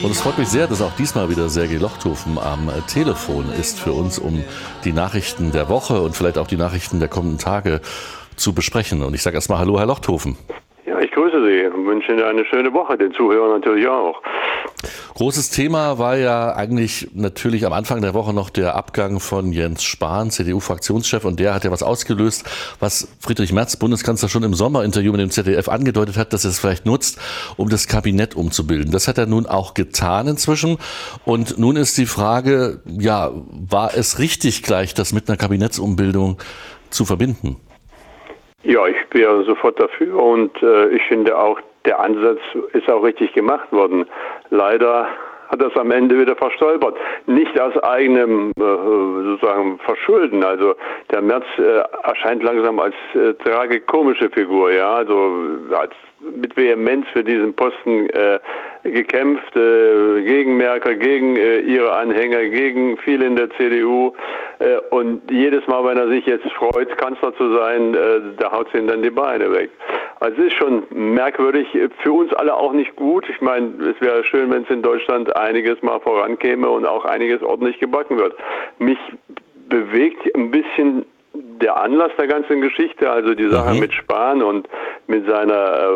Und es freut mich sehr, dass auch diesmal wieder Sergej Lochthofen am Telefon ist für uns, um die Nachrichten der Woche und vielleicht auch die Nachrichten der kommenden Tage zu besprechen. Und ich sage erstmal Hallo, Herr Lochthofen. Ja, ich grüße Sie und wünsche Ihnen eine schöne Woche, den Zuhörern natürlich auch. Großes Thema war ja eigentlich natürlich am Anfang der Woche noch der Abgang von Jens Spahn, CDU-Fraktionschef, und der hat ja was ausgelöst, was Friedrich Merz, Bundeskanzler, schon im Sommerinterview mit dem ZDF angedeutet hat, dass er es vielleicht nutzt, um das Kabinett umzubilden. Das hat er nun auch getan inzwischen. Und nun ist die Frage, ja, war es richtig, gleich das mit einer Kabinettsumbildung zu verbinden? Ja, ich wäre sofort dafür und ich finde auch, der Ansatz ist auch richtig gemacht worden. Leider hat das am Ende wieder verstolpert. Nicht aus eigenem sozusagen Verschulden. Also der Merz erscheint langsam als tragikomische Figur, ja, also als mit Vehemenz für diesen Posten gekämpft, gegen Merkel, gegen ihre Anhänger, gegen viele in der CDU. Und jedes Mal, wenn er sich jetzt freut, Kanzler zu sein, da haut sie ihm dann die Beine weg. Also es ist schon merkwürdig, für uns alle auch nicht gut. Ich meine, es wäre schön, wenn es in Deutschland einiges mal vorankäme und auch einiges ordentlich gebacken wird. Mich bewegt ein bisschen der Anlass der ganzen Geschichte, also die Sache mit Spahn und mit seiner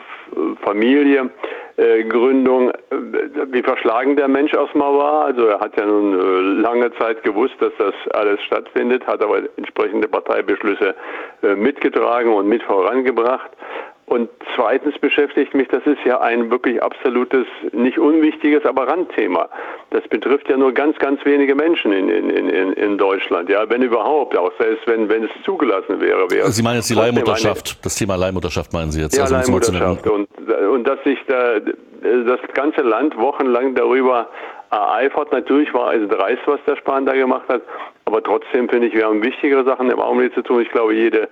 Familie. Gründung, wie verschlagen der Mensch erstmal war. Also er hat ja nun lange Zeit gewusst, dass das alles stattfindet, hat aber entsprechende Parteibeschlüsse mitgetragen und mit vorangebracht. Und zweitens beschäftigt mich, das ist ja ein wirklich absolutes, nicht unwichtiges, aber Randthema. Das betrifft ja nur ganz, ganz wenige Menschen in Deutschland. Ja, wenn überhaupt, auch selbst wenn es zugelassen wäre. Sie meinen jetzt die Leihmutterschaft, das Thema Leihmutterschaft meinen Sie jetzt? Ja, also Leihmutterschaft. Und dass sich das ganze Land wochenlang darüber ereifert. Natürlich war es dreist, was der Spahn da gemacht hat, aber trotzdem finde ich, wir haben wichtigere Sachen im Augenblick zu tun. Ich glaube, jede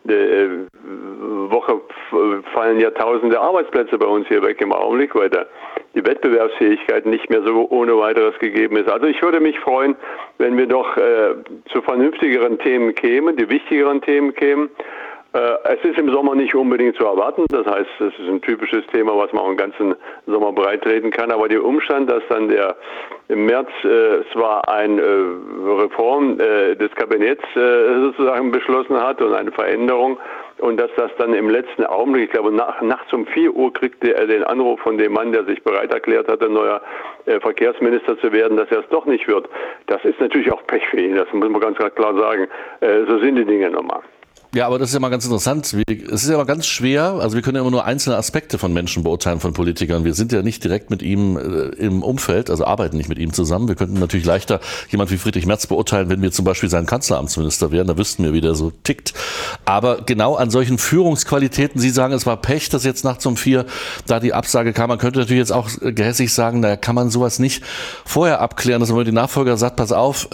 Woche fallen ja tausende Arbeitsplätze bei uns hier weg im Augenblick, weil die Wettbewerbsfähigkeit nicht mehr so ohne weiteres gegeben ist. Also ich würde mich freuen, wenn wir doch zu vernünftigeren Themen kämen, die wichtigeren Themen kämen. Es ist im Sommer nicht unbedingt zu erwarten. Das heißt, es ist ein typisches Thema, was man auch den ganzen Sommer breitreden kann. Aber der Umstand, dass dann der im März zwar eine Reform des Kabinetts sozusagen beschlossen hat und eine Veränderung, und dass das dann im letzten Augenblick, ich glaube nachts um 4 Uhr kriegte er den Anruf von dem Mann, der sich bereit erklärt hatte, neuer Verkehrsminister zu werden, dass er es doch nicht wird. Das ist natürlich auch Pech für ihn, das muss man ganz klar sagen. So sind die Dinge nochmal. Ja, aber das ist ja mal ganz interessant. Es ist ja mal ganz schwer, also wir können ja immer nur einzelne Aspekte von Menschen beurteilen, von Politikern. Wir sind ja nicht direkt mit ihm im Umfeld, also arbeiten nicht mit ihm zusammen. Wir könnten natürlich leichter jemand wie Friedrich Merz beurteilen, wenn wir zum Beispiel sein Kanzleramtsminister wären, da wüssten wir, wie der so tickt. Aber genau an solchen Führungsqualitäten, Sie sagen, es war Pech, dass jetzt nachts um 4 da die Absage kam. Man könnte natürlich jetzt auch gehässig sagen, da kann man sowas nicht vorher abklären, dass man die Nachfolger sagt, pass auf,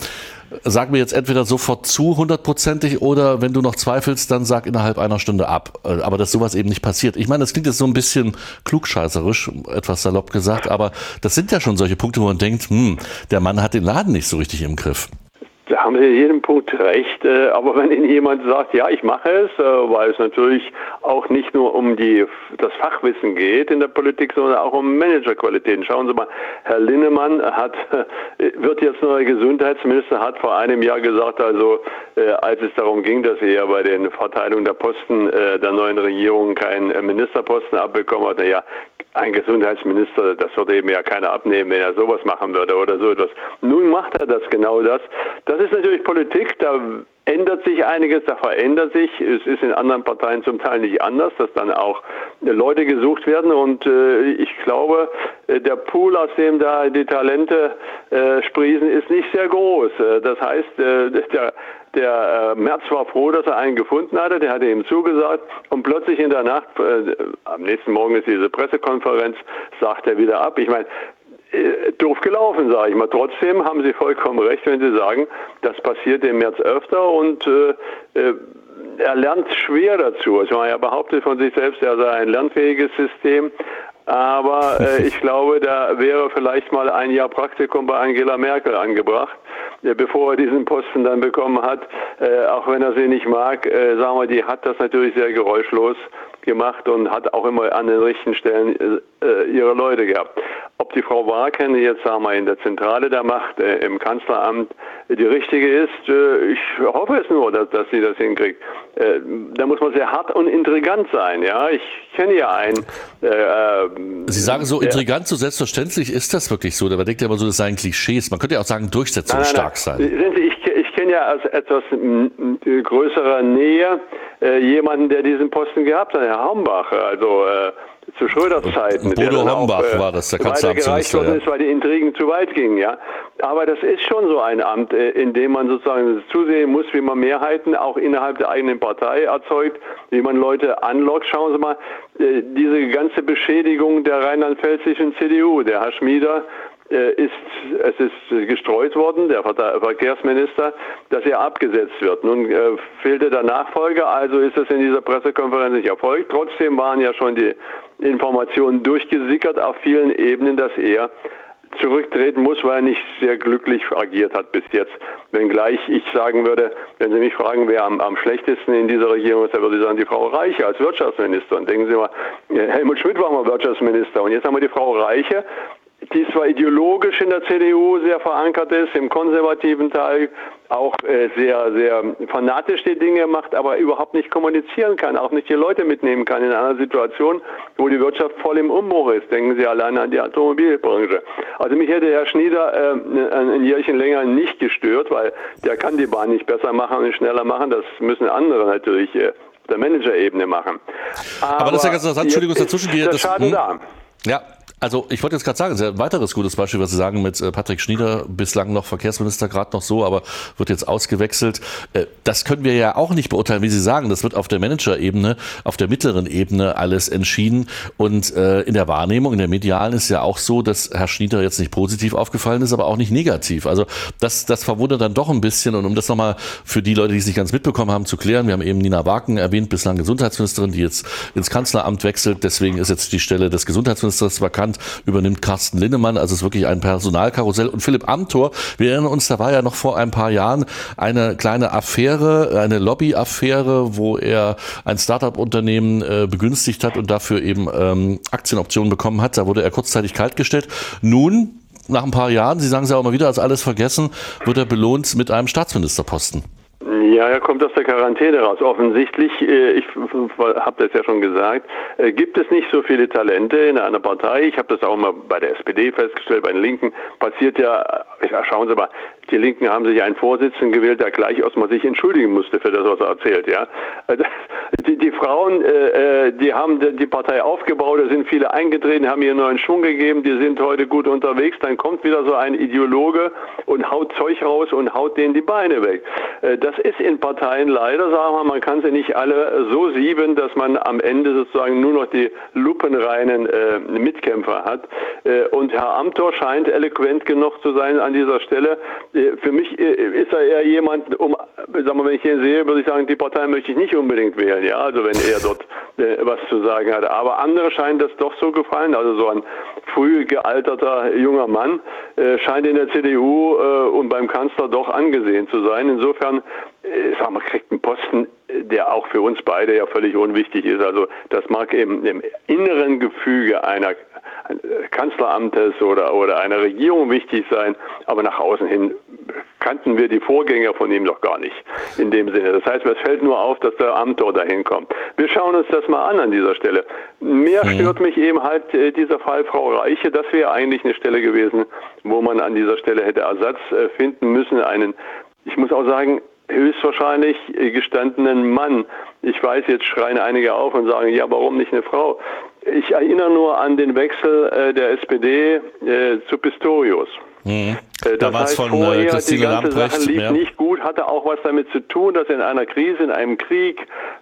sag mir jetzt entweder sofort zu, 100%ig, oder wenn du noch zweifelst, dann sag innerhalb einer Stunde ab. Aber dass sowas eben nicht passiert. Ich meine, das klingt jetzt so ein bisschen klugscheißerisch, etwas salopp gesagt, aber das sind ja schon solche Punkte, wo man denkt, der Mann hat den Laden nicht so richtig im Griff. Da haben Sie in jedem Punkt recht, aber wenn Ihnen jemand sagt, ja, ich mache es, weil es natürlich auch nicht nur um das Fachwissen geht in der Politik, sondern auch um Managerqualitäten. Schauen Sie mal, Herr Linnemann wird jetzt neuer Gesundheitsminister, hat vor einem Jahr gesagt, also als es darum ging, dass er bei den Verteilungen der Posten der neuen Regierung keinen Ministerposten abbekommen hat, naja, ein Gesundheitsminister, das würde eben ja keiner abnehmen, wenn er sowas machen würde oder so etwas. Nun macht er genau das. Das ist natürlich Politik, da ändert sich einiges, da verändert sich. Es ist in anderen Parteien zum Teil nicht anders, dass dann auch Leute gesucht werden. Und ich glaube, der Pool, aus dem da die Talente sprießen, ist nicht sehr groß. Das heißt, der Merz war froh, dass er einen gefunden hatte, der hatte ihm zugesagt, und plötzlich in der Nacht, am nächsten Morgen ist diese Pressekonferenz, sagt er wieder ab. Ich meine, doof gelaufen, sage ich mal. Trotzdem haben Sie vollkommen recht, wenn Sie sagen, das passiert dem Merz öfter, und er lernt schwer dazu. Also er behauptet von sich selbst, er sei ein lernfähiges System. Aber ich glaube, da wäre vielleicht mal ein Jahr Praktikum bei Angela Merkel angebracht, bevor er diesen Posten dann bekommen hat. Auch wenn er sie nicht mag, sagen wir, die hat das natürlich sehr geräuschlos gemacht und hat auch immer an den richtigen Stellen ihre Leute gehabt. Ob die Frau Warken jetzt, sagen wir, in der Zentrale der Macht, im Kanzleramt, die richtige ist, ich hoffe es nur, dass sie das hinkriegt. Da muss man sehr hart und intrigant sein. Ja, ich kenne ja einen. Sie sagen so intrigant, so selbstverständlich, ist das wirklich so? Da denkt ja immer so, das seien Klischees. Man könnte ja auch sagen, durchsetzungsstark sein. Sehen Sie, ich kenne ja aus etwas größerer Nähe jemanden, der diesen Posten gehabt hat, Herr Hambach, also zu Schröders Zeiten. Bodo Hambach war das, der Kanzleramtsminister. Weitergereicht worden ist, weil die Intrigen zu weit gingen, ja. Aber das ist schon so ein Amt, in dem man sozusagen zusehen muss, wie man Mehrheiten auch innerhalb der eigenen Partei erzeugt, wie man Leute anlockt. Schauen Sie mal, diese ganze Beschädigung der rheinland-pfälzischen CDU, der Herr Schmieder, es ist gestreut worden, der Verkehrsminister, dass er abgesetzt wird. Nun fehlte der Nachfolger, also ist es in dieser Pressekonferenz nicht erfolgt. Trotzdem waren ja schon die Informationen durchgesickert auf vielen Ebenen, dass er zurücktreten muss, weil er nicht sehr glücklich agiert hat bis jetzt. Wenngleich ich sagen würde, wenn Sie mich fragen, wer am schlechtesten in dieser Regierung ist, dann würde ich sagen, die Frau Reiche als Wirtschaftsminister. Und denken Sie mal, Helmut Schmidt war mal Wirtschaftsminister und jetzt haben wir die Frau Reiche, die zwar ideologisch in der CDU sehr verankert ist, im konservativen Teil auch sehr, sehr fanatisch die Dinge macht, aber überhaupt nicht kommunizieren kann, auch nicht die Leute mitnehmen kann in einer Situation, wo die Wirtschaft voll im Umbruch ist. Denken Sie alleine an die Automobilbranche. Also mich hätte Herr Schnieder ein Jährchen länger nicht gestört, weil der kann die Bahn nicht besser machen und schneller machen. Das müssen andere natürlich der Managerebene machen. Aber das ist ja ganz interessant, Entschuldigung, dazwischen geht das Schaden da. Ja. Also ich wollte jetzt gerade sagen, das ist ein weiteres gutes Beispiel, was Sie sagen mit Patrick Schnieder, bislang noch Verkehrsminister, gerade noch so, aber wird jetzt ausgewechselt. Das können wir ja auch nicht beurteilen, wie Sie sagen. Das wird auf der Managerebene, auf der mittleren Ebene alles entschieden. Und in der Wahrnehmung, in der medialen ist ja auch so, dass Herr Schnieder jetzt nicht positiv aufgefallen ist, aber auch nicht negativ. Also das verwundert dann doch ein bisschen. Und um das nochmal für die Leute, die es nicht ganz mitbekommen haben, zu klären, wir haben eben Nina Warken erwähnt, bislang Gesundheitsministerin, die jetzt ins Kanzleramt wechselt. Deswegen ist jetzt die Stelle des Gesundheitsministers vakant. Übernimmt Carsten Linnemann, also es ist wirklich ein Personalkarussell. Und Philipp Amthor, wir erinnern uns, da war ja noch vor ein paar Jahren eine kleine Affäre, eine Lobbyaffäre, wo er ein Start-up-Unternehmen begünstigt hat und dafür eben Aktienoptionen bekommen hat. Da wurde er kurzzeitig kaltgestellt. Nun, nach ein paar Jahren, Sie sagen es ja auch immer wieder, als alles vergessen, wird er belohnt mit einem Staatsministerposten. Ja, er kommt aus der Quarantäne raus. Offensichtlich, ich habe das ja schon gesagt, gibt es nicht so viele Talente in einer Partei. Ich habe das auch mal bei der SPD festgestellt, bei den Linken passiert ja, schauen Sie mal, die Linken haben sich einen Vorsitzenden gewählt, der gleich aus mal sich entschuldigen musste für das, was er erzählt. Ja, die Frauen, die haben die Partei aufgebaut, da sind viele eingetreten, haben ihr neuen Schwung gegeben, die sind heute gut unterwegs. Dann kommt wieder so ein Ideologe und haut Zeug raus und haut denen die Beine weg. Das ist in Parteien leider, sagen wir, man kann sie nicht alle so sieben, dass man am Ende sozusagen nur noch die lupenreinen Mitkämpfer hat. Und Herr Amthor scheint eloquent genug zu sein an dieser Stelle. Für mich ist er eher jemand, sagen wir, wenn ich ihn sehe, würde ich sagen, die Partei möchte ich nicht unbedingt wählen, ja, also wenn er dort was zu sagen hat. Aber andere scheinen das doch so gefallen, also so ein früh gealterter junger Mann scheint in der CDU und beim Kanzler doch angesehen zu sein. Insofern, sagen wir, kriegt einen Posten, der auch für uns beide ja völlig unwichtig ist. Also das mag im inneren Gefüge einer Kanzleramtes oder einer Regierung wichtig sein, aber nach außen hin kannten wir die Vorgänger von ihm doch gar nicht in dem Sinne. Das heißt, es fällt nur auf, dass der Amthor dahin kommt. Wir schauen uns das mal an dieser Stelle. Mehr stört mich eben halt dieser Fall Frau Reiche. Das wäre eigentlich eine Stelle gewesen, wo man an dieser Stelle hätte Ersatz finden müssen. Ich muss auch sagen, höchstwahrscheinlich gestandenen Mann. Ich weiß, jetzt schreien einige auf und sagen, ja, warum nicht eine Frau? Ich erinnere nur an den Wechsel der SPD zu Pistorius. Da war es von Christine Lamprecht. Die ganze Sache lief nicht gut, hatte auch was damit zu tun, dass in einer Krise, in einem Krieg,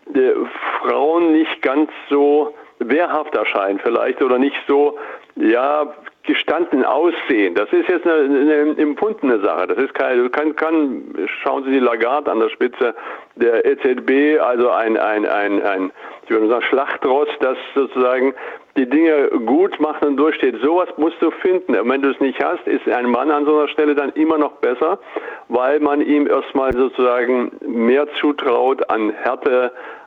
Frauen nicht ganz so wehrhaft erscheinen vielleicht oder nicht so, ja, gestanden aussehen. Das ist jetzt eine empfundene Sache. Das ist schauen Sie die Lagarde an der Spitze der EZB, also ein ich würde sagen, Schlachtross, das sozusagen die Dinge gut macht und durchsteht. Sowas musst du finden. Und wenn du es nicht hast, ist ein Mann an so einer Stelle dann immer noch besser, weil man ihm erstmal sozusagen mehr zutraut an Härte,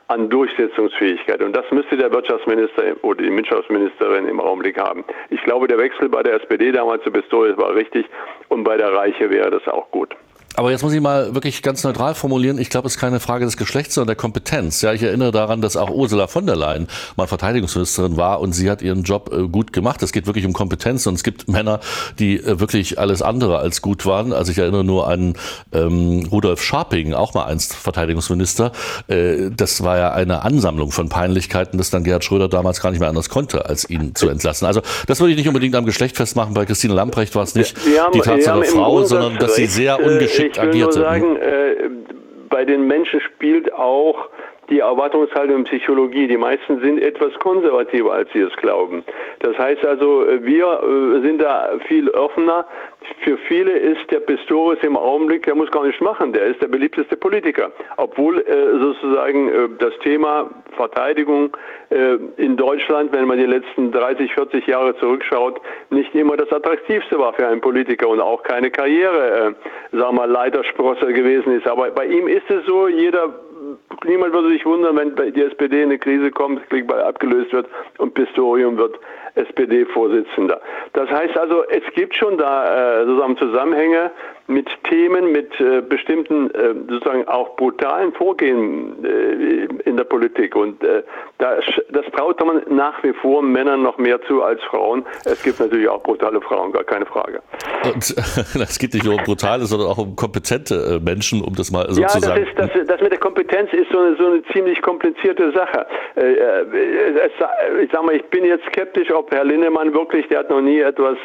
an Durchsetzungsfähigkeit. Und das müsste der Wirtschaftsminister oder die Wirtschaftsministerin im Augenblick haben. Ich glaube, der Wechsel bei der SPD damals zu Pistorius war richtig und bei der Reiche wäre das auch gut. Aber jetzt muss ich mal wirklich ganz neutral formulieren. Ich glaube, es ist keine Frage des Geschlechts, sondern der Kompetenz. Ja, ich erinnere daran, dass auch Ursula von der Leyen mal Verteidigungsministerin war und sie hat ihren Job gut gemacht. Es geht wirklich um Kompetenz und es gibt Männer, die wirklich alles andere als gut waren. Also ich erinnere nur an Rudolf Scharping, auch mal einst Verteidigungsminister. Das war ja eine Ansammlung von Peinlichkeiten, dass dann Gerhard Schröder damals gar nicht mehr anders konnte, als ihn zu entlassen. Also das würde ich nicht unbedingt am Geschlecht festmachen. Bei Christine Lambrecht war es nicht die Tatsache Frau, sondern dass sie sehr ungeschickt ich will nur sagen, bei den Menschen spielt auch die Erwartungshaltung in Psychologie. Die meisten sind etwas konservativer, als sie es glauben. Das heißt also, wir sind da viel offener. Für viele ist der Pistorius im Augenblick, der muss gar nichts machen, der ist der beliebteste Politiker. Obwohl sozusagen das Thema Verteidigung in Deutschland, wenn man die letzten 30, 40 Jahre zurückschaut, nicht immer das Attraktivste war für einen Politiker und auch keine Karriere, Leitersprosse gewesen ist. Aber bei ihm ist es so, niemand würde sich wundern, wenn bei die SPD in eine Krise kommt, Klingbeil abgelöst wird und Pistorius wird SPD-Vorsitzender. Das heißt also, es gibt schon da sozusagen Zusammenhänge mit Themen, mit bestimmten sozusagen auch brutalen Vorgehen in der Politik. Und das traut man nach wie vor Männern noch mehr zu als Frauen. Es gibt natürlich auch brutale Frauen, gar keine Frage. Und es geht nicht nur um brutale, sondern auch um kompetente Menschen, um das mal so zu sagen. Ja, das mit der Kompetenz ist so eine ziemlich komplizierte Sache. Ich sag mal, ich bin jetzt skeptisch, ob Herr Linnemann wirklich, der hat noch nie etwas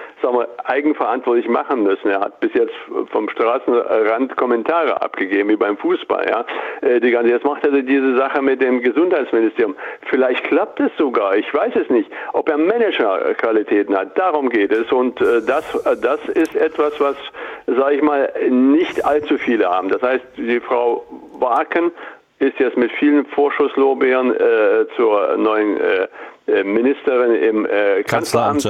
eigenverantwortlich machen müssen. Er hat bis jetzt vom Straßenrand Kommentare abgegeben, wie beim Fußball. Ja. Jetzt macht er diese Sache mit dem Gesundheitsministerium. Vielleicht klappt es sogar, ich weiß es nicht. Ob er Managerqualitäten hat, darum geht es. Und das ist etwas, was, sage ich mal, nicht allzu viele haben. Das heißt, die Frau Waken ist jetzt mit vielen Vorschusslorbeeren zur neuen Ministerin im Kanzleramt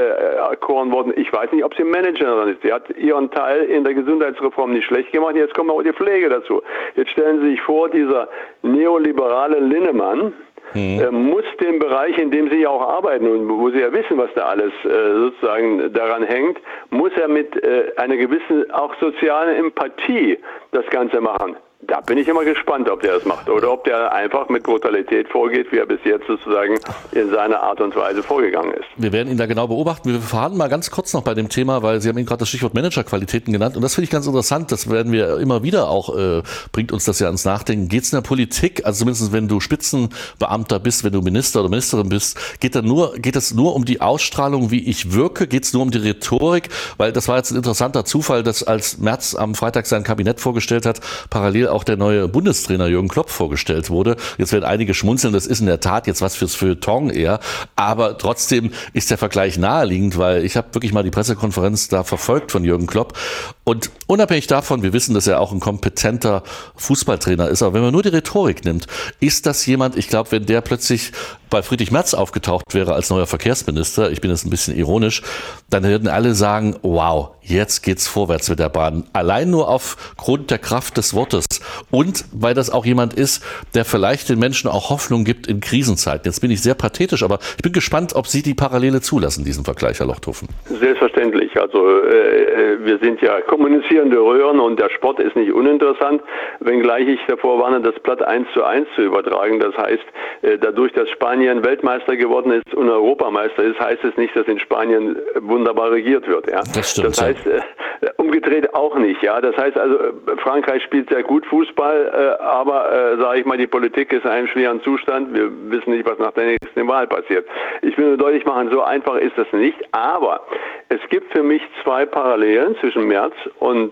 erkoren worden. Ich weiß nicht, ob sie Managerin ist. Sie hat ihren Teil in der Gesundheitsreform nicht schlecht gemacht. Jetzt kommt auch die Pflege dazu. Jetzt stellen Sie sich vor, dieser neoliberale Linnemann muss den Bereich, in dem Sie ja auch arbeiten und wo Sie ja wissen, was da alles sozusagen daran hängt, muss er mit einer gewissen auch sozialen Empathie das Ganze machen. Da bin ich immer gespannt, ob der das macht oder ob der einfach mit Brutalität vorgeht, wie er bis jetzt sozusagen in seiner Art und Weise vorgegangen ist. Wir werden ihn da genau beobachten. Wir verharren mal ganz kurz noch bei dem Thema, weil Sie haben eben gerade das Stichwort Managerqualitäten genannt und das finde ich ganz interessant. Das werden wir immer wieder auch, bringt uns das ja ans Nachdenken. Geht es in der Politik, also zumindest wenn du Spitzenbeamter bist, wenn du Minister oder Ministerin bist, geht es nur um die Ausstrahlung, wie ich wirke? Geht es nur um die Rhetorik? Weil das war jetzt ein interessanter Zufall, dass als Merz am Freitag sein Kabinett vorgestellt hat, parallel auch der neue Bundestrainer Jürgen Klopp vorgestellt wurde. Jetzt werden einige schmunzeln, das ist in der Tat jetzt was fürs Feuilleton eher, aber trotzdem ist der Vergleich naheliegend, weil ich habe wirklich mal die Pressekonferenz da verfolgt von Jürgen Klopp und unabhängig davon, wir wissen, dass er auch ein kompetenter Fußballtrainer ist, aber wenn man nur die Rhetorik nimmt, ist das jemand, ich glaube, wenn der plötzlich bei Friedrich Merz aufgetaucht wäre als neuer Verkehrsminister, ich bin jetzt ein bisschen ironisch, dann würden alle sagen, wow, jetzt geht's vorwärts mit der Bahn. Allein nur aufgrund der Kraft des Wortes und weil das auch jemand ist, der vielleicht den Menschen auch Hoffnung gibt in Krisenzeiten. Jetzt bin ich sehr pathetisch, aber ich bin gespannt, ob Sie die Parallele zulassen, diesen Vergleich, Herr Lochthofen. Selbstverständlich. Also wir sind ja kommunizierende Röhren und der Sport ist nicht uninteressant, wenngleich ich davor warne, das Blatt 1:1 zu übertragen. Das heißt, dadurch, dass Spanien Weltmeister geworden ist und Europameister ist, heißt es nicht, dass in Spanien wunderbar regiert wird. Ja? Das stimmt. Das heißt, umgedreht auch nicht. Ja, das heißt also, Frankreich spielt sehr gut Fußball, aber sage ich mal, die Politik ist in einem schweren Zustand. Wir wissen nicht, was nach der nächsten Wahl passiert. Ich will nur deutlich machen, so einfach ist das nicht. Aber es gibt für mich zwei Parallelen zwischen Merz und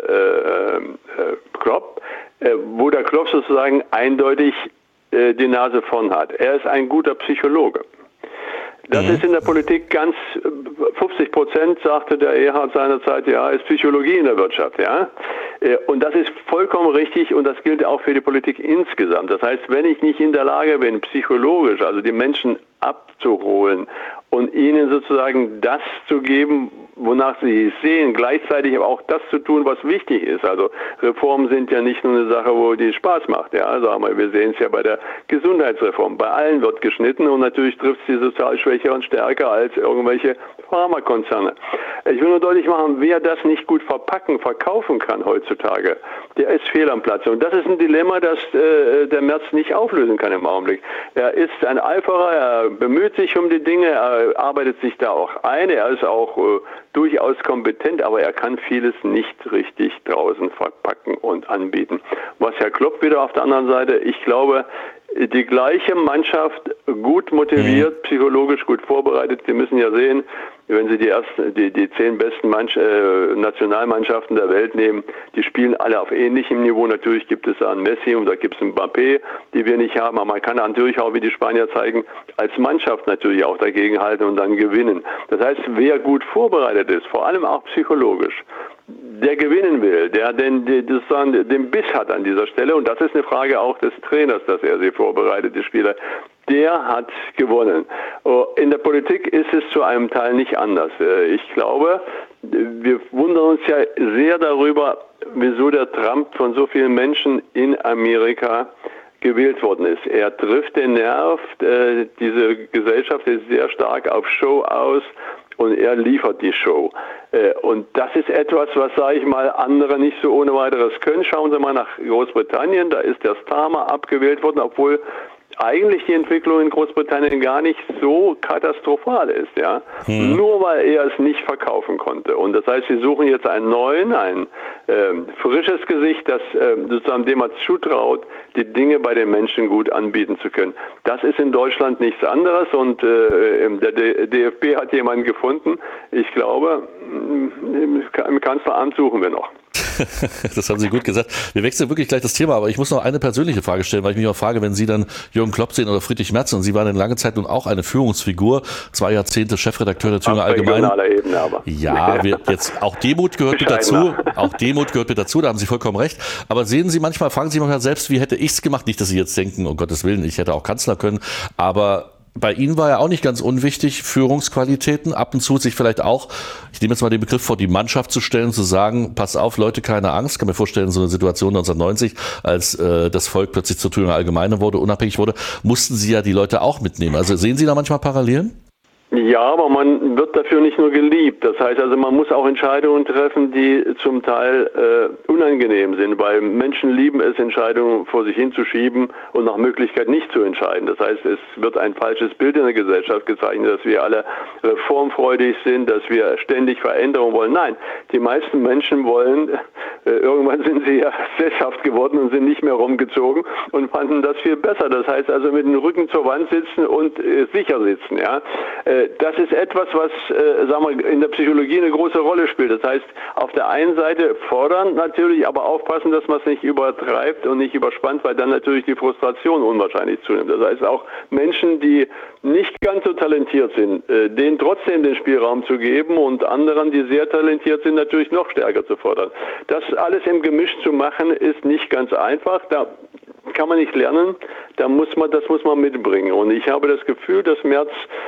Klopp, wo der Klopp sozusagen eindeutig die Nase vorn hat. Er ist ein guter Psychologe. Das ist in der Politik ganz 50%, sagte der Erhard seinerzeit, ja, ist Psychologie in der Wirtschaft, ja. Und das ist vollkommen richtig und das gilt auch für die Politik insgesamt. Das heißt, wenn ich nicht in der Lage bin, psychologisch, also die Menschen abzuholen und ihnen sozusagen das zu geben, wonach sie sehen, gleichzeitig aber auch das zu tun, was wichtig ist. Also Reformen sind ja nicht nur eine Sache, wo die Spaß macht. Ja, also wir sehen es ja bei der Gesundheitsreform. Bei allen wird geschnitten und natürlich trifft es die sozial Schwächeren stärker als irgendwelche Pharmakonzerne. Ich will nur deutlich machen, wer das nicht gut verkaufen kann heutzutage, der ist fehl am Platz. Und das ist ein Dilemma, das der Merz nicht auflösen kann im Augenblick. Er ist ein Eiferer, er bemüht sich um die Dinge, er arbeitet sich da auch ein, er ist auch durchaus kompetent, aber er kann vieles nicht richtig draußen verpacken und anbieten. Was Herr Klopp wieder auf der anderen Seite, ich glaube, die gleiche Mannschaft, gut motiviert, psychologisch gut vorbereitet. Sie müssen ja sehen, wenn Sie die 10 besten Nationalmannschaften der Welt nehmen, die spielen alle auf ähnlichem Niveau. Natürlich gibt es einen Messi und da gibt es einen Mbappé, die wir nicht haben. Aber man kann natürlich auch, wie die Spanier zeigen, als Mannschaft natürlich auch dagegenhalten und dann gewinnen. Das heißt, wer gut vorbereitet ist, vor allem auch psychologisch, der gewinnen will, der den Biss hat an dieser Stelle, und das ist eine Frage auch des Trainers, dass er sie vorbereitet, die Spieler, der hat gewonnen. In der Politik ist es zu einem Teil nicht anders. Ich glaube, wir wundern uns ja sehr darüber, wieso der Trump von so vielen Menschen in Amerika gewählt worden ist. Er trifft den Nerv, diese Gesellschaft ist sehr stark auf Show aus, und er liefert die Show. Und das ist etwas, was, sage ich mal, andere nicht so ohne weiteres können. Schauen Sie mal nach Großbritannien, da ist der Starmer abgewählt worden, obwohl eigentlich die Entwicklung in Großbritannien gar nicht so katastrophal ist, ja. Nur weil er es nicht verkaufen konnte. Und das heißt, sie suchen jetzt einen neuen, ein frisches Gesicht, das sozusagen dem man zutraut, die Dinge bei den Menschen gut anbieten zu können. Das ist in Deutschland nichts anderes, und der DFB hat jemanden gefunden. Ich glaube, im Kanzleramt suchen wir noch. Das haben Sie gut gesagt. Wir wechseln wirklich gleich das Thema, aber ich muss noch eine persönliche Frage stellen, weil ich mich auch frage, wenn Sie dann Jürgen Klopp sehen oder Friedrich Merz, und Sie waren in lange Zeit nun auch eine Führungsfigur, 2 Jahrzehnte Chefredakteur der Thüringer Allgemeinen. Auf regionaler Ebene aber. Ja, auch Demut gehört mit dazu. Auch Demut gehört mit dazu, da haben Sie vollkommen recht. Aber fragen Sie manchmal selbst, wie hätte ich es gemacht? Nicht, dass Sie jetzt denken, um Gottes Willen, ich hätte auch Kanzler können, aber bei Ihnen war ja auch nicht ganz unwichtig, Führungsqualitäten, ab und zu sich vielleicht auch, ich nehme jetzt mal den Begriff vor, die Mannschaft zu stellen, zu sagen, pass auf, Leute, keine Angst. Ich kann mir vorstellen, so eine Situation 1990, als das Volk plötzlich zur Thüringer Allgemeine wurde, unabhängig wurde, mussten Sie ja die Leute auch mitnehmen. Also sehen Sie da manchmal Parallelen? Ja, aber man wird dafür nicht nur geliebt. Das heißt also, man muss auch Entscheidungen treffen, die zum Teil unangenehm sind, weil Menschen lieben es, Entscheidungen vor sich hinzuschieben und nach Möglichkeit nicht zu entscheiden. Das heißt, es wird ein falsches Bild in der Gesellschaft gezeichnet, dass wir alle reformfreudig sind, dass wir ständig Veränderungen wollen. Nein, die meisten Menschen wollen, irgendwann sind sie ja sesshaft geworden und sind nicht mehr rumgezogen und fanden das viel besser. Das heißt also, mit dem Rücken zur Wand sitzen und sicher sitzen, ja. Das ist etwas, was sagen wir, in der Psychologie eine große Rolle spielt. Das heißt, auf der einen Seite fordern natürlich, aber aufpassen, dass man es nicht übertreibt und nicht überspannt, weil dann natürlich die Frustration unwahrscheinlich zunimmt. Das heißt, auch Menschen, die nicht ganz so talentiert sind, denen trotzdem den Spielraum zu geben, und anderen, die sehr talentiert sind, natürlich noch stärker zu fordern. Das alles im Gemisch zu machen, ist nicht ganz einfach. Da kann man nicht lernen, das muss man mitbringen. Und ich habe das Gefühl, dass Merz,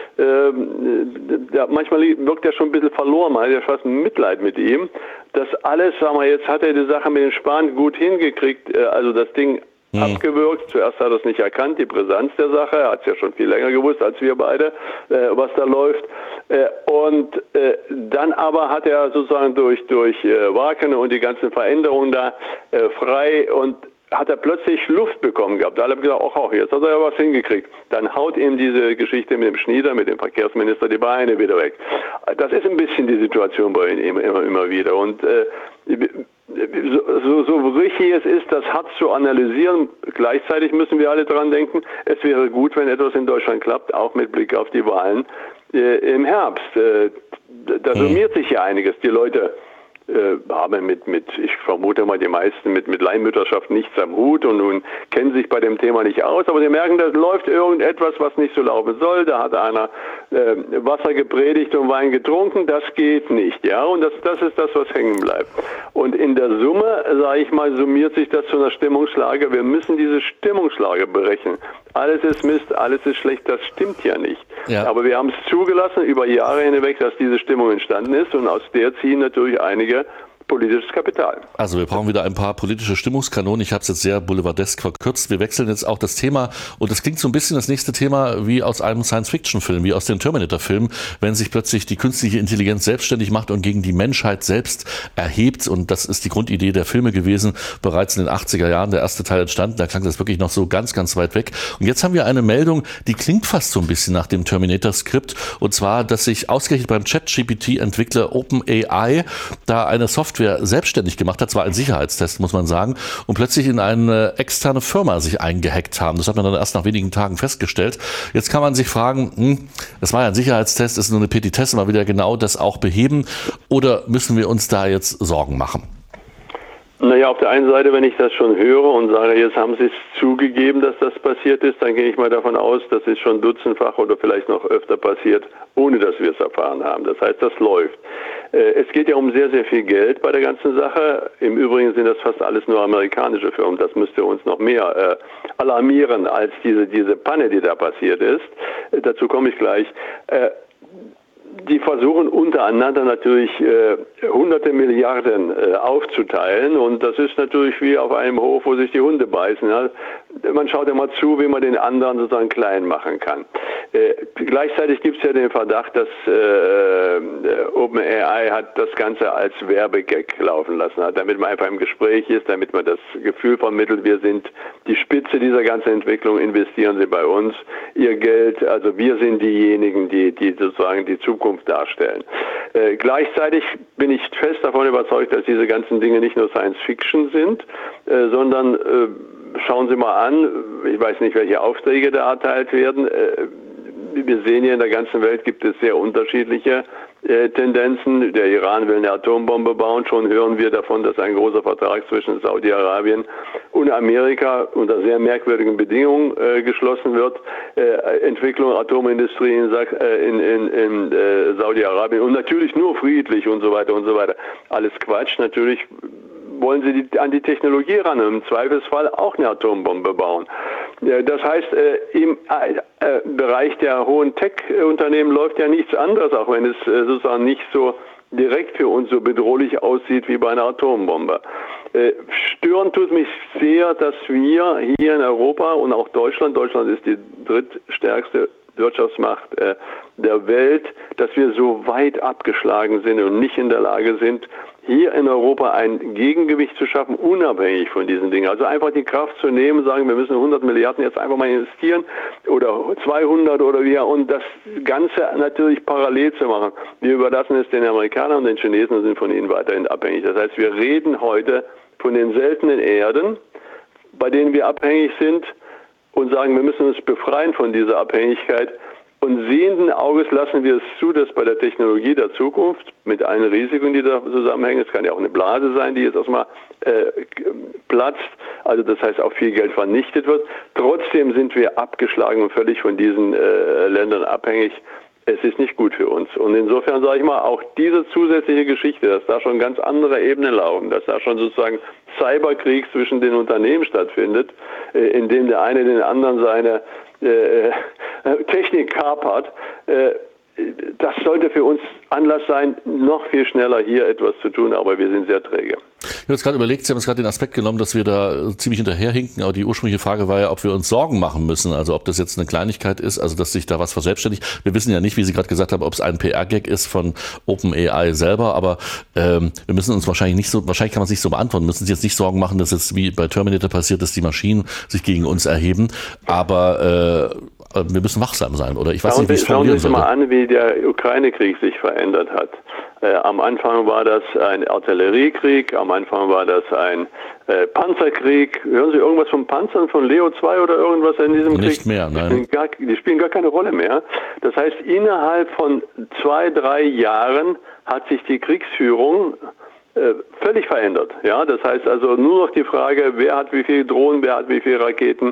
manchmal wirkt er schon ein bisschen verloren, man hat ja fast ein Mitleid mit ihm. Das alles, sagen wir, jetzt hat er die Sache mit den Spahn gut hingekriegt, also das Ding abgewürgt. Zuerst hat er es nicht erkannt, die Brisanz der Sache, er hat es ja schon viel länger gewusst als wir beide, was da läuft. Und dann aber hat er sozusagen durch Wagen und die ganzen Veränderungen da frei, und hat er plötzlich Luft bekommen gehabt. Alle haben gesagt, auch jetzt hat er ja was hingekriegt. Dann haut ihm diese Geschichte mit dem Schnieder, mit dem Verkehrsminister, die Beine wieder weg. Das ist ein bisschen die Situation bei ihm immer wieder. Und so richtig es ist, das hart zu analysieren, gleichzeitig müssen wir alle daran denken, es wäre gut, wenn etwas in Deutschland klappt, auch mit Blick auf die Wahlen im Herbst. Da summiert sich ja einiges. Die Leute haben ich vermute mal, die meisten mit Leihmütterschaft nichts am Hut und nun kennen sich bei dem Thema nicht aus, aber sie merken, da läuft irgendetwas, was nicht so laufen soll. Da hat einer Wasser gepredigt und Wein getrunken, das geht nicht, ja, und das ist das, was hängen bleibt. Und in der Summe, sage ich mal, summiert sich das zu einer Stimmungslage. Wir müssen diese Stimmungslage berechnen. alles ist Mist, alles ist schlecht, das stimmt ja nicht. Ja. Aber wir haben es zugelassen über Jahre hinweg, dass diese Stimmung entstanden ist und aus der ziehen natürlich einige politisches Kapital. Also wir brauchen wieder ein paar politische Stimmungskanonen. Ich habe es jetzt sehr boulevardesk verkürzt. Wir wechseln jetzt auch das Thema und es klingt so ein bisschen das nächste Thema wie aus einem Science-Fiction-Film, wie aus den Terminator-Filmen, wenn sich plötzlich die künstliche Intelligenz selbstständig macht und gegen die Menschheit selbst erhebt. Und das ist die Grundidee der Filme gewesen, bereits in den 80er Jahren, der erste Teil entstanden. Da klang das wirklich noch so ganz, ganz weit weg. Und jetzt haben wir eine Meldung, die klingt fast so ein bisschen nach dem Terminator-Skript. Und zwar, dass sich ausgerechnet beim ChatGPT-Entwickler OpenAI da eine Software selbstständig gemacht hat, zwar ein Sicherheitstest, muss man sagen, und plötzlich in eine externe Firma sich eingehackt haben. Das hat man dann erst nach wenigen Tagen festgestellt. Jetzt kann man sich fragen, das war ja ein Sicherheitstest, ist nur eine Petitesse, mal wieder genau das auch beheben, oder müssen wir uns da jetzt Sorgen machen? Naja, auf der einen Seite, wenn ich das schon höre und sage, jetzt haben Sie es zugegeben, dass das passiert ist, dann gehe ich mal davon aus, das ist schon dutzendfach oder vielleicht noch öfter passiert, ohne dass wir es erfahren haben. Das heißt, das läuft. Es geht ja um sehr, sehr viel Geld bei der ganzen Sache. Im Übrigen sind das fast alles nur amerikanische Firmen. Das müsste uns noch mehr alarmieren als diese Panne, die da passiert ist. Dazu komme ich gleich. Die versuchen untereinander natürlich hunderte Milliarden aufzuteilen und das ist natürlich wie auf einem Hof, wo sich die Hunde beißen. Ja. Man schaut immer zu, wie man den anderen sozusagen klein machen kann. Gleichzeitig gibt es ja den Verdacht, dass OpenAI hat das Ganze als Werbegag laufen lassen hat, damit man einfach im Gespräch ist, damit man das Gefühl vermittelt, wir sind die Spitze dieser ganzen Entwicklung, investieren Sie bei uns Ihr Geld, also wir sind diejenigen, die sozusagen die Zukunft darstellen. Gleichzeitig bin ich fest davon überzeugt, dass diese ganzen Dinge nicht nur Science Fiction sind, sondern schauen Sie mal an, ich weiß nicht, welche Aufträge da erteilt werden. Wir sehen hier in der ganzen Welt gibt es sehr unterschiedliche Tendenzen. Der Iran will eine Atombombe bauen. Schon hören wir davon, dass ein großer Vertrag zwischen Saudi-Arabien und Amerika unter sehr merkwürdigen Bedingungen geschlossen wird. Entwicklung Atomindustrie in Saudi-Arabien und natürlich nur friedlich und so weiter und so weiter. Alles Quatsch. Natürlich wollen sie an die Technologie ran und im Zweifelsfall auch eine Atombombe bauen. Das heißt, im Bereich der hohen Tech-Unternehmen läuft ja nichts anderes, auch wenn es sozusagen nicht so direkt für uns so bedrohlich aussieht wie bei einer Atombombe. Stören tut mich sehr, dass wir hier in Europa und auch Deutschland ist die drittstärkste Wirtschaftsmacht der Welt, dass wir so weit abgeschlagen sind und nicht in der Lage sind, hier in Europa ein Gegengewicht zu schaffen, unabhängig von diesen Dingen. Also einfach die Kraft zu nehmen, sagen, wir müssen 100 Milliarden jetzt einfach mal investieren oder 200 oder wie, und das Ganze natürlich parallel zu machen. Wir überlassen es den Amerikanern und den Chinesen und sind von ihnen weiterhin abhängig. Das heißt, wir reden heute von den seltenen Erden, bei denen wir abhängig sind und sagen, wir müssen uns befreien von dieser Abhängigkeit. Und sehenden Auges lassen wir es zu, dass bei der Technologie der Zukunft mit allen Risiken, die da zusammenhängen, es kann ja auch eine Blase sein, die jetzt erstmal platzt, also das heißt auch viel Geld vernichtet wird. Trotzdem sind wir abgeschlagen und völlig von diesen Ländern abhängig. Es ist nicht gut für uns. Und insofern sage ich mal, auch diese zusätzliche Geschichte, dass da schon ganz andere Ebenen laufen, dass da schon sozusagen Cyberkrieg zwischen den Unternehmen stattfindet, in dem der eine den anderen seine Technik kapert, das sollte für uns Anlass sein, noch viel schneller hier etwas zu tun, aber wir sind sehr träge. Ich habe jetzt gerade überlegt, Sie haben jetzt gerade den Aspekt genommen, dass wir da ziemlich hinterherhinken, aber die ursprüngliche Frage war ja, ob wir uns Sorgen machen müssen, also ob das jetzt eine Kleinigkeit ist, also dass sich da was verselbstständigt. Wir wissen ja nicht, wie Sie gerade gesagt haben, ob es ein PR-Gag ist von OpenAI selber, aber wir müssen uns wahrscheinlich kann man es nicht so beantworten, müssen sich jetzt nicht Sorgen machen, dass jetzt wie bei Terminator passiert, dass die Maschinen sich gegen uns erheben, aber wir müssen wachsam sein, oder? Ich weiß nicht, wie ich es formulieren soll. Schauen Sie sich mal an, wie der Ukraine-Krieg sich verändert hat. Am Anfang war das ein Artilleriekrieg, am Anfang war das ein Panzerkrieg. Hören Sie irgendwas von Panzern, von Leo 2 oder irgendwas in diesem Krieg? Nicht mehr, nein. Die spielen gar keine Rolle mehr. Das heißt, innerhalb von 2-3 Jahren hat sich die Kriegsführung völlig verändert. Ja, das heißt also nur noch die Frage, wer hat wie viele Drohnen, wer hat wie viele Raketen,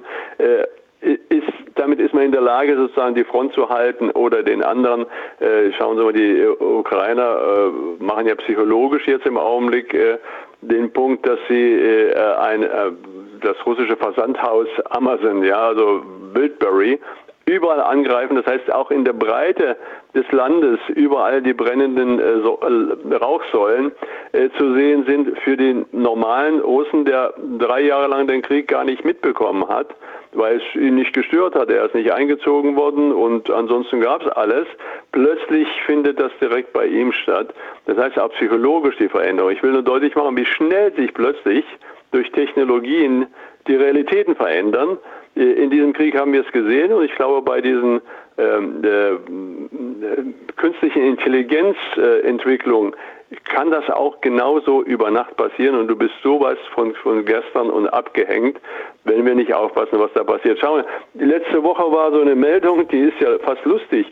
damit ist man in der Lage, sozusagen die Front zu halten oder den anderen. Schauen Sie mal, die Ukrainer machen ja psychologisch jetzt im Augenblick den Punkt, dass sie das russische Versandhaus Amazon, ja, also Bilderberry, überall angreifen. Das heißt, auch in der Breite des Landes überall die brennenden Rauchsäulen zu sehen sind für den normalen Russen, der 3 Jahre lang den Krieg gar nicht mitbekommen hat, weil es ihn nicht gestört hat. Er ist nicht eingezogen worden und ansonsten gab es alles. Plötzlich findet das direkt bei ihm statt. Das heißt auch psychologisch die Veränderung. Ich will nur deutlich machen, wie schnell sich plötzlich durch Technologien die Realitäten verändern. In diesem Krieg haben wir es gesehen und ich glaube, bei diesen künstlichen Intelligenzentwicklung kann das auch genauso über Nacht passieren und du bist sowas von gestern und abgehängt, wenn wir nicht aufpassen, was da passiert. Schau mal, die letzte Woche war so eine Meldung, die ist ja fast lustig.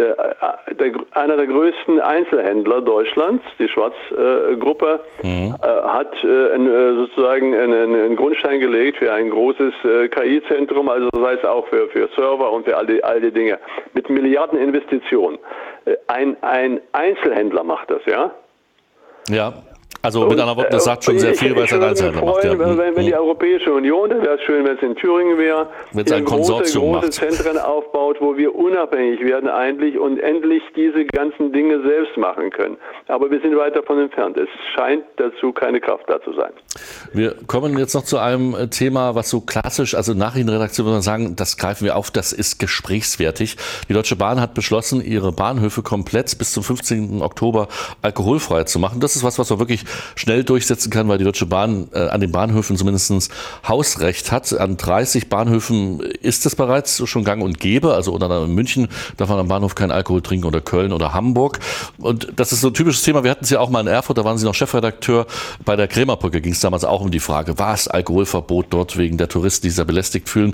Einer der größten Einzelhändler Deutschlands, die Schwarz-Gruppe, hat sozusagen einen Grundstein gelegt für ein großes KI-Zentrum, also das heißt auch für Server und für all die Dinge, mit Milliardeninvestitionen. Ein Einzelhändler macht das, ja? Ja, also mit anderen Worten, das sagt schon sehr viel, was ein Einzelhändler macht. Ja. Wenn die Europäische Union, dann wäre es schön, wenn es in Thüringen wäre, wenn es ein Konsortium große Zentren aufbaut, wo wir unabhängig werden eigentlich und endlich diese ganzen Dinge selbst machen können. Aber wir sind weit davon entfernt. Es scheint dazu keine Kraft da zu sein. Wir kommen jetzt noch zu einem Thema, was so klassisch, also Nachrichtenredaktion würde man sagen, das greifen wir auf, das ist gesprächswertig. Die Deutsche Bahn hat beschlossen, ihre Bahnhöfe komplett bis zum 15. Oktober alkoholfrei zu machen. Das ist was man wirklich schnell durchsetzen kann, weil die Deutsche Bahn an den Bahnhöfen zumindest Hausrecht hat. An 30 Bahnhöfen ist es bereits schon gang und gäbe. Also unter anderem in München darf man am Bahnhof keinen Alkohol trinken oder Köln oder Hamburg. Und das ist so ein typisches Thema. Wir hatten es ja auch mal in Erfurt, da waren Sie noch Chefredakteur. Bei der Krämerbrücke ging es damals auch um die Frage, war es Alkoholverbot dort wegen der Touristen, die sich da belästigt fühlen?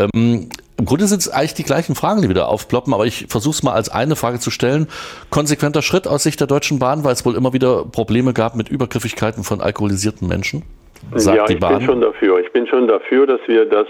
Im Grunde sind es eigentlich die gleichen Fragen, die wieder aufploppen, aber ich versuche es mal als eine Frage zu stellen. Konsequenter Schritt aus Sicht der Deutschen Bahn, weil es wohl immer wieder Probleme gab mit Übergriffigkeiten von alkoholisierten Menschen? Ja, ich bin schon dafür. Ich bin schon dafür, dass wir das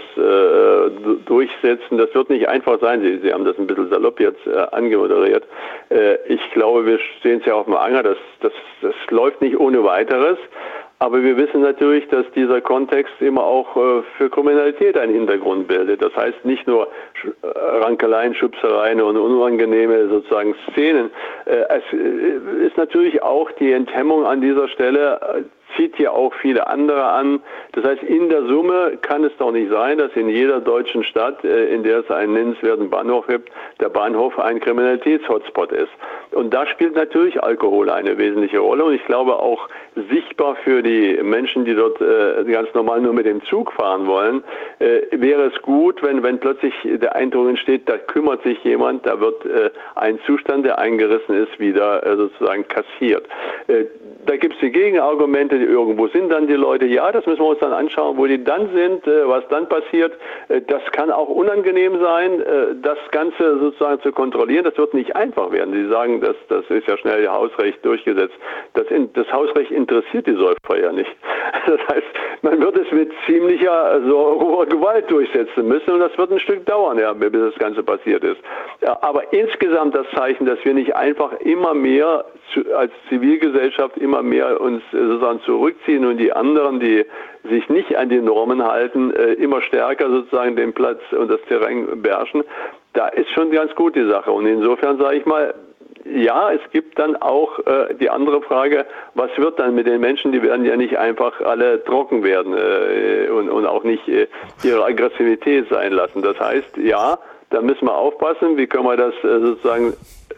durchsetzen. Das wird nicht einfach sein. Sie haben das ein bisschen salopp jetzt angemoderiert. Ich glaube, wir sehen es ja auf dem Anger. Das läuft nicht ohne weiteres. Aber wir wissen natürlich, dass dieser Kontext immer auch für Kriminalität einen Hintergrund bildet. Das heißt nicht nur Rankeleien, Schubsereien und unangenehme sozusagen Szenen. Es ist natürlich auch die Enthemmung an dieser Stelle, zieht ja auch viele andere an. Das heißt, in der Summe kann es doch nicht sein, dass in jeder deutschen Stadt, in der es einen nennenswerten Bahnhof gibt, der Bahnhof ein Kriminalitäts-Hotspot ist. Und da spielt natürlich Alkohol eine wesentliche Rolle. Und ich glaube auch sichtbar für die Menschen, die dort ganz normal nur mit dem Zug fahren wollen, wäre es gut, wenn plötzlich der Eindruck entsteht, da kümmert sich jemand, da wird ein Zustand, der eingerissen ist, wieder sozusagen kassiert. Da gibt es die Gegenargumente, irgendwo sind dann die Leute, ja, das müssen wir uns dann anschauen, wo die dann sind, was dann passiert. Das kann auch unangenehm sein, das Ganze sozusagen zu kontrollieren. Das wird nicht einfach werden. Sie sagen, das ist ja schnell Hausrecht durchgesetzt. Das Hausrecht interessiert die Säufer ja nicht. Das heißt, man wird es mit ziemlicher roher Gewalt durchsetzen müssen und das wird ein Stück dauern, ja, bis das Ganze passiert ist. Ja, aber insgesamt das Zeichen, dass wir nicht einfach immer mehr als Zivilgesellschaft immer mehr uns sozusagen zurückziehen und die anderen, die sich nicht an die Normen halten, immer stärker sozusagen den Platz und das Terrain beherrschen, da ist schon ganz gut die Sache. Und insofern sage ich mal, ja, es gibt dann auch die andere Frage, was wird dann mit den Menschen, die werden ja nicht einfach alle trocken werden und auch nicht ihre Aggressivität sein lassen. Das heißt, ja, da müssen wir aufpassen, wie können wir das sozusagen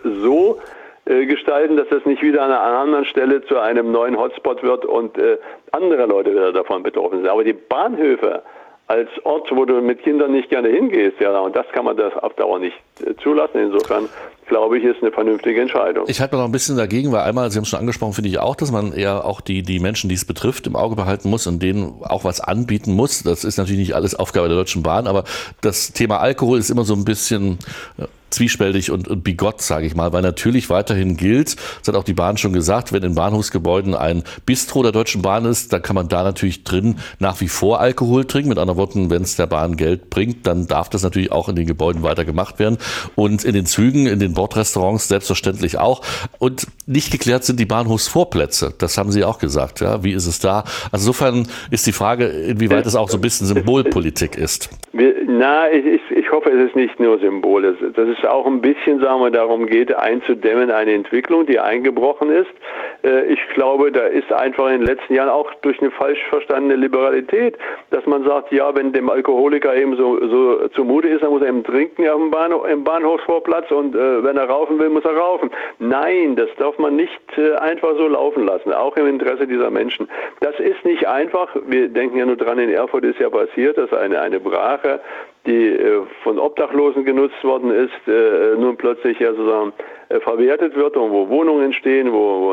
so gestalten, dass das nicht wieder an einer anderen Stelle zu einem neuen Hotspot wird und andere Leute wieder davon betroffen sind. Aber die Bahnhöfe als Ort, wo du mit Kindern nicht gerne hingehst, ja, und das kann man das auf Dauer nicht zulassen. Insofern glaube ich, ist eine vernünftige Entscheidung. Ich halte noch ein bisschen dagegen, weil einmal, Sie haben es schon angesprochen, finde ich auch, dass man eher auch die Menschen, die es betrifft, im Auge behalten muss und denen auch was anbieten muss. Das ist natürlich nicht alles Aufgabe der Deutschen Bahn, aber das Thema Alkohol ist immer so ein bisschen zwiespältig und bigott, sage ich mal, weil natürlich weiterhin gilt, das hat auch die Bahn schon gesagt, wenn in Bahnhofsgebäuden ein Bistro der Deutschen Bahn ist, dann kann man da natürlich drin nach wie vor Alkohol trinken. Mit anderen Worten, wenn es der Bahn Geld bringt, dann darf das natürlich auch in den Gebäuden weiter gemacht werden und in den Zügen, in den Bordrestaurants selbstverständlich auch. Und nicht geklärt sind die Bahnhofsvorplätze, das haben Sie auch gesagt. Ja? Wie ist es da? Also insofern ist die Frage, inwieweit es auch so ein bisschen Symbolpolitik ist. Ich hoffe, es ist nicht nur Symbol. Das ist auch ein bisschen, sagen wir, darum geht, einzudämmen, eine Entwicklung, die eingebrochen ist. Ich glaube, da ist einfach in den letzten Jahren auch durch eine falsch verstandene Liberalität, dass man sagt, ja, wenn dem Alkoholiker eben so zumute ist, dann muss er eben trinken auf dem im Bahnhofsvorplatz und wenn er rauchen will, muss er raufen. Nein, das darf man nicht einfach so laufen lassen, auch im Interesse dieser Menschen. Das ist nicht einfach. Wir denken ja nur dran, in Erfurt ist ja passiert, dass eine Brache, die von Obdachlosen genutzt worden ist, nun plötzlich ja sozusagen verwertet wird und wo Wohnungen entstehen, wo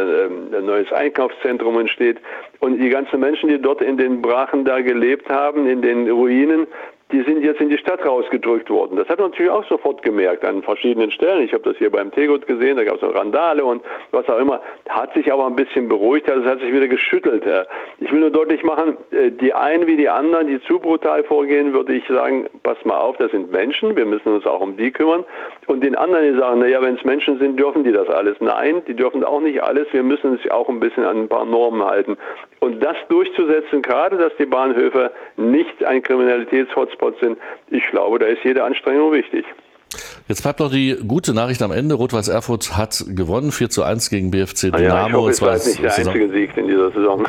ein neues Einkaufszentrum entsteht. Und die ganzen Menschen, die dort in den Brachen da gelebt haben, in den Ruinen, die sind jetzt in die Stadt rausgedrückt worden. Das hat man natürlich auch sofort gemerkt an verschiedenen Stellen. Ich habe das hier beim Tegut gesehen, da gab es noch Randale und was auch immer. Hat sich aber ein bisschen beruhigt, also es hat sich wieder geschüttelt. Ich will nur deutlich machen, die einen wie die anderen, die zu brutal vorgehen, würde ich sagen, pass mal auf, das sind Menschen, wir müssen uns auch um die kümmern. Und den anderen, die sagen, naja, wenn es Menschen sind, dürfen die das alles. Nein, die dürfen auch nicht alles, wir müssen uns auch ein bisschen an ein paar Normen halten. Und das durchzusetzen, gerade dass die Bahnhöfe nicht ein Kriminalitäts-Hotspot sind, ich glaube, da ist jede Anstrengung wichtig. Jetzt bleibt noch die gute Nachricht am Ende. Rot-Weiß Erfurt hat gewonnen, 4:1 gegen BFC Dynamo. Ja, ich hoffe, es war nicht der einzige Sieg in dieser Saison.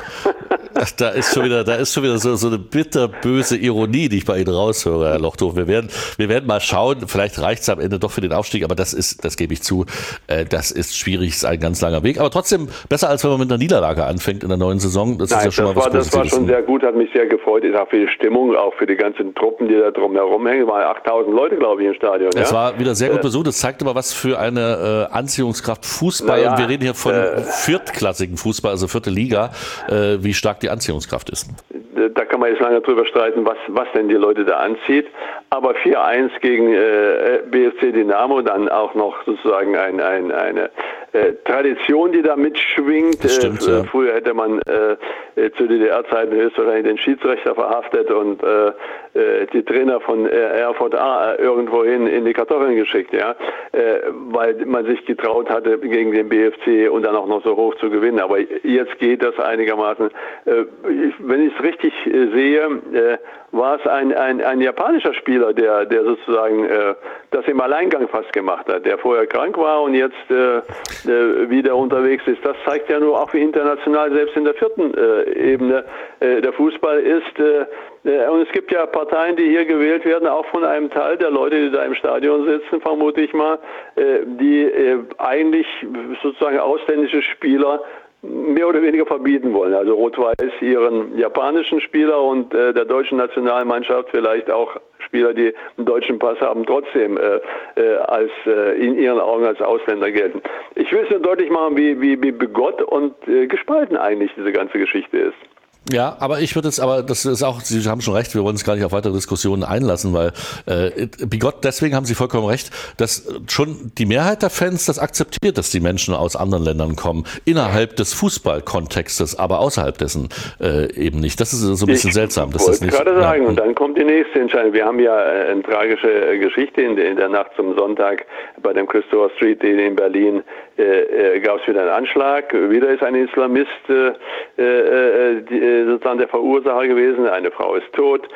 Da ist schon wieder so eine bitterböse Ironie, die ich bei Ihnen raushöre, Herr Lochthof. Wir werden mal schauen, vielleicht reicht es am Ende doch für den Aufstieg, aber das gebe ich zu, das ist schwierig, ist ein ganz langer Weg. Aber trotzdem besser, als wenn man mit einer Niederlage anfängt in der neuen Saison. Das war schon sehr gut, hat mich sehr gefreut. Ist auch für die Stimmung, auch für die ganzen Truppen, die da drumherum hängen. Es waren 8.000 Leute, glaube ich, im Stadion. Es war wieder sehr gut besucht. Das zeigt aber, was für eine Anziehungskraft Fußball, und wir reden hier von viertklassigen Fußball, also 4. Liga, wie stark die Anziehungskraft ist. Da kann man jetzt lange drüber streiten, was denn die Leute da anzieht. Aber 4:1 gegen BFC Dynamo, dann auch noch sozusagen eine Tradition, die da mitschwingt. Das stimmt, ja. Früher hätte man zu DDR-Zeiten höchstwahrscheinlich den Schiedsrichter verhaftet und die Trainer von Erfurt irgendwohin in die Kartoffeln geschickt, ja, weil man sich getraut hatte, gegen den BFC und dann auch noch so hoch zu gewinnen. Aber jetzt geht das einigermaßen. Wenn ich es richtig sehe, war es ein japanischer Spieler, der sozusagen das im Alleingang fast gemacht hat, der vorher krank war und jetzt wieder unterwegs ist. Das zeigt ja nur auch, wie international selbst in der 4. Ebene der Fußball ist. Und es gibt ja Parteien, die hier gewählt werden, auch von einem Teil der Leute, die da im Stadion sitzen, vermute ich mal, die eigentlich sozusagen ausländische Spieler mehr oder weniger verbieten wollen. Also Rot-Weiß ihren japanischen Spieler und der deutschen Nationalmannschaft vielleicht auch Spieler, die einen deutschen Pass haben, trotzdem in ihren Augen als Ausländer gelten. Ich will es nur deutlich machen, wie bigott und gespalten eigentlich diese ganze Geschichte ist. Ja, aber das ist auch, Sie haben schon recht, wir wollen uns gar nicht auf weitere Diskussionen einlassen, weil bigott, deswegen haben Sie vollkommen recht, dass schon die Mehrheit der Fans das akzeptiert, dass die Menschen aus anderen Ländern kommen, innerhalb des Fußballkontextes, aber außerhalb dessen eben nicht. Das ist so ein bisschen seltsam. Ich wollte gerade sagen, und dann kommt die nächste Entscheidung. Wir haben ja eine tragische Geschichte in der Nacht zum Sonntag bei dem Christopher Street in Berlin. Gab es wieder einen Anschlag, wieder ist ein Islamist sozusagen der Verursacher gewesen, eine Frau ist tot.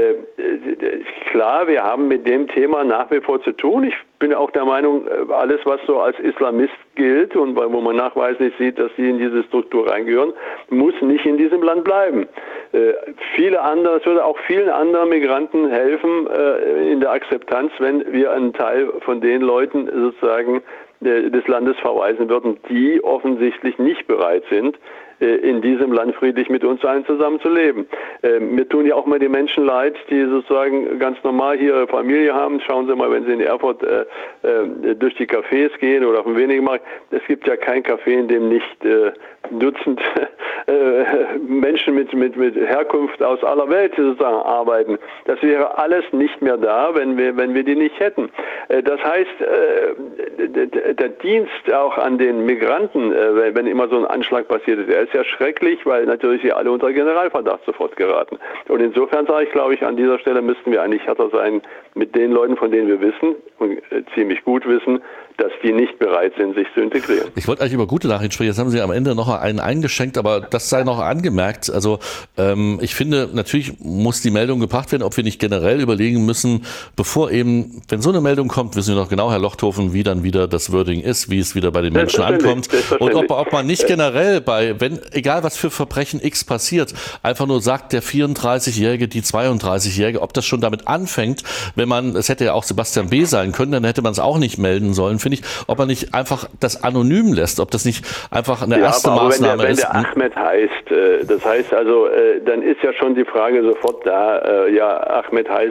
Klar, wir haben mit dem Thema nach wie vor zu tun. Ich bin auch der Meinung, alles, was so als Islamist gilt und wo man nachweislich sieht, dass sie in diese Struktur reingehören, muss nicht in diesem Land bleiben. Es würde auch vielen anderen Migranten helfen in der Akzeptanz, wenn wir einen Teil von den Leuten sozusagen des Landes verweisen würden, die offensichtlich nicht bereit sind, in diesem Land friedlich mit uns allen zusammen zu leben. Mir tun ja auch mal die Menschen leid, die sozusagen ganz normal hier ihre Familie haben. Schauen Sie mal, wenn Sie in Erfurt durch die Cafés gehen oder auf dem Wenigmarkt. Es gibt ja kein Café, in dem nicht Dutzend Menschen mit Herkunft aus aller Welt sozusagen arbeiten. Das wäre alles nicht mehr da, wenn wir die nicht hätten. Das heißt, der Dienst auch an den Migranten, wenn immer so ein Anschlag passiert ist, der ist ja schrecklich, weil natürlich sie alle unter Generalverdacht sofort geraten. Und insofern sage ich, glaube ich, an dieser Stelle müssten wir eigentlich härter sein mit den Leuten, von denen wir wissen und ziemlich gut wissen, dass die nicht bereit sind, sich zu integrieren. Ich wollte eigentlich über gute Nachrichten sprechen. Jetzt haben Sie am Ende noch einen eingeschenkt, aber das sei noch angemerkt. Also ich finde, natürlich muss die Meldung gebracht werden, ob wir nicht generell überlegen müssen, bevor eben, wenn so eine Meldung kommt, wissen wir noch genau, Herr Lochthofen, wie dann wieder das Wording ist, wie es wieder bei den Menschen ankommt. Und ob man nicht generell egal was für Verbrechen X passiert, einfach nur sagt, der 34-Jährige, die 32-Jährige, ob das schon damit anfängt, es hätte ja auch Sebastian B. sein können, dann hätte man es auch nicht melden sollen, finde ich, ob man nicht einfach das anonym lässt, ob das nicht einfach eine erste Maßnahme ist. Wenn der Ahmed heißt, das heißt also, dann ist ja schon die Frage sofort da, Ahmed heißt,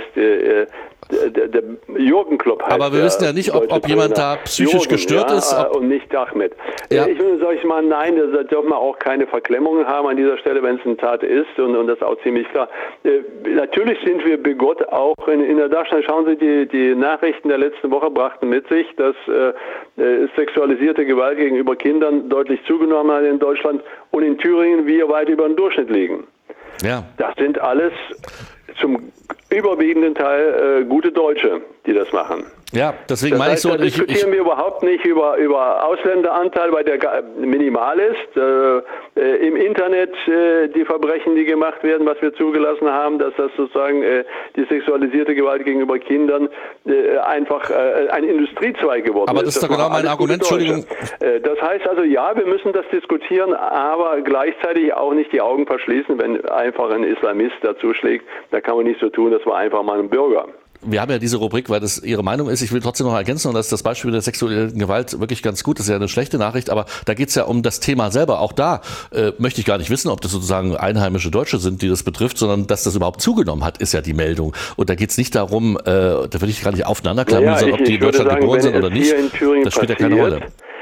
der Jürgen Klopp heißt. Aber wir wissen ja nicht, ob jemand da psychisch Jürgen, gestört ist. Und nicht Ahmed. Ja. Ich würde sagen, nein, da dürfen wir auch keine Verklemmungen haben an dieser Stelle, wenn es eine Tat ist und das ist auch ziemlich klar. Natürlich sind wir bigott auch in der Darstellung. Schauen Sie, die Nachrichten der letzten Woche brachten mit sich, dass sexualisierte Gewalt gegenüber Kindern deutlich zugenommen hat in Deutschland und in Thüringen wir weit über den Durchschnitt liegen. Ja. Das sind alles zum überwiegenden Teil gute Deutsche, die das machen. Ja, deswegen meine ich so. Da diskutieren wir überhaupt nicht über Ausländeranteil, weil der minimal ist. Im Internet die Verbrechen, die gemacht werden, was wir zugelassen haben, dass das sozusagen die sexualisierte Gewalt gegenüber Kindern einfach ein Industriezweig geworden ist. Aber das ist doch genau mein Argument, Entschuldigung. Das heißt also, ja, wir müssen das diskutieren, aber gleichzeitig auch nicht die Augen verschließen, wenn einfach ein Islamist dazu schlägt. Da kann man nicht so tun, das war einfach mal ein Bürger. Wir haben ja diese Rubrik, weil das Ihre Meinung ist. Ich will trotzdem noch ergänzen, und das ist das Beispiel der sexuellen Gewalt wirklich ganz gut. Das ist ja eine schlechte Nachricht, aber da geht es ja um das Thema selber. Auch da möchte ich gar nicht wissen, ob das sozusagen einheimische Deutsche sind, die das betrifft, sondern dass das überhaupt zugenommen hat, ist ja die Meldung. Und da geht es nicht darum, da würde ich gar nicht aufeinanderklammern, ob die in Deutschland geboren sind oder nicht. Das spielt ja keine Rolle.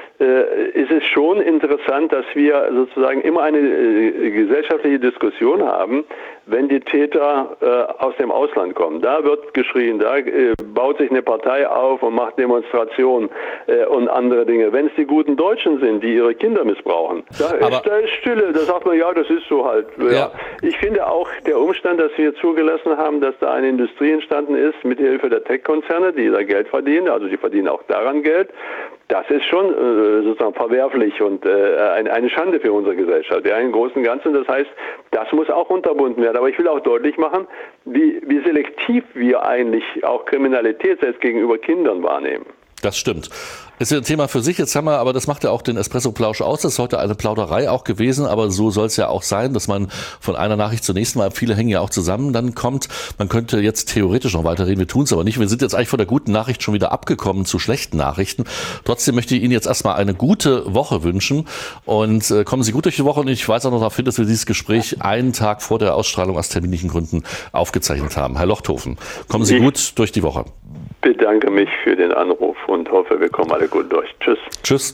Ist es schon interessant, dass wir sozusagen immer eine gesellschaftliche Diskussion haben, wenn die Täter aus dem Ausland kommen. Da wird geschrien, da baut sich eine Partei auf und macht Demonstrationen und andere Dinge. Wenn es die guten Deutschen sind, die ihre Kinder missbrauchen, da ist Stille. Da sagt man, ja, das ist so halt. Ja. Ich finde auch der Umstand, dass wir zugelassen haben, dass da eine Industrie entstanden ist, mit Hilfe der Tech-Konzerne, die da Geld verdienen, also die verdienen auch daran Geld, das ist schon sozusagen verwerflich und eine Schande für unsere Gesellschaft. Ja, im Großen und Ganzen. Das heißt, das muss auch unterbunden werden. Aber ich will auch deutlich machen, wie selektiv wir eigentlich auch Kriminalität selbst gegenüber Kindern wahrnehmen. Das stimmt. Das ist ein Thema für sich. Jetzt haben wir, aber das macht ja auch den Espresso-Plausch aus. Das ist heute eine Plauderei auch gewesen, aber so soll es ja auch sein, dass man von einer Nachricht zur nächsten, weil viele hängen ja auch zusammen, dann kommt. Man könnte jetzt theoretisch noch weiterreden, wir tun es aber nicht. Wir sind jetzt eigentlich von der guten Nachricht schon wieder abgekommen zu schlechten Nachrichten. Trotzdem möchte ich Ihnen jetzt erstmal eine gute Woche wünschen und kommen Sie gut durch die Woche. Und ich weise auch noch darauf hin, dass wir dieses Gespräch einen Tag vor der Ausstrahlung aus terminlichen Gründen aufgezeichnet haben. Herr Lochthofen, kommen Sie gut durch die Woche. Ich bedanke mich für den Anruf und hoffe, wir kommen alle gut durch. Tschüss. Tschüss.